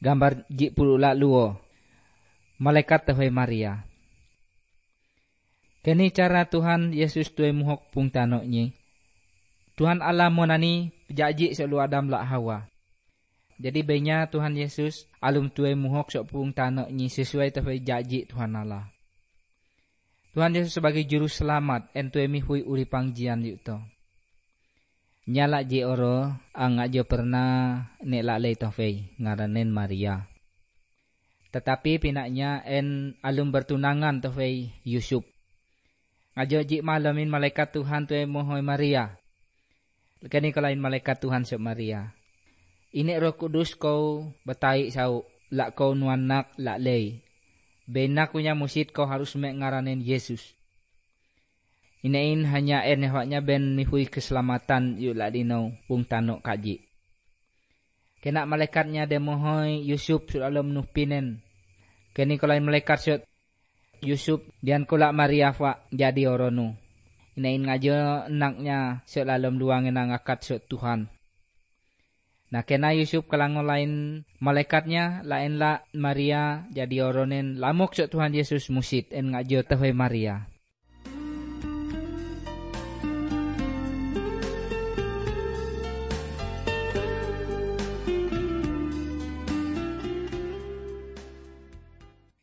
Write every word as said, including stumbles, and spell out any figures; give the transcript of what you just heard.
gambar jik puluh lak luo. Malaikat tehoi Maria. Kini cara Tuhan Yesus tuai muhok pung tanok nyi. Tuhan Allah monani pejajik selu Adam lak Hawa. Jadi benya Tuhan Yesus alum tuai muhok sok pung tanok nyi sesuai tehoi jajik Tuhan Allah. Tuhan Yesus sebagai juru selamat en tuai mihui uripang jian yuk to. Nyala je oro ang ajo pernah nek lak lei tofei ngaranen Maria. Tetapi pinaknya en alum bertunangan tofei Yusuf. Ajo jik malamin malaikat Tuhan tuai mohoi Maria. Kini kalain malaikat Tuhan sok Maria. Ini Roh Kudus kau betai sau lak kau nuanak lak lei. Benak punya musid kau harus mek ngaranen Yesus. Inain hanya en hawaknya ben mihui keselamatan yuk lak dinau pung tanok kaji. Kena malaikatnya demohoi Yusuf sut alom nuh pinen. Kini kalain malaikat sut Yusuf dian kulak Maria fa jadi oronu. Inain ngajo enaknya sut alom luangin ang akad sut Tuhan. Nah kena Yusuf kalang lain malaikatnya lain la Maria jadi oronen lamuk sut Tuhan Yesus musid en ngajo tehoi Maria.